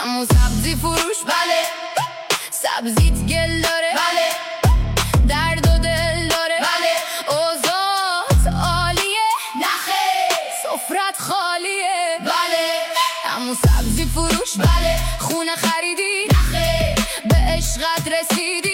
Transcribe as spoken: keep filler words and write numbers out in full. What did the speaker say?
امو سبزی فروش بله، سبزیت گل داره بله، درد و دل داره بله، اوضاعت عالیه نخه سفرت خالیه بله. امو سبزی فروش بله، خونه خریدی نخه به عشقت رسیدی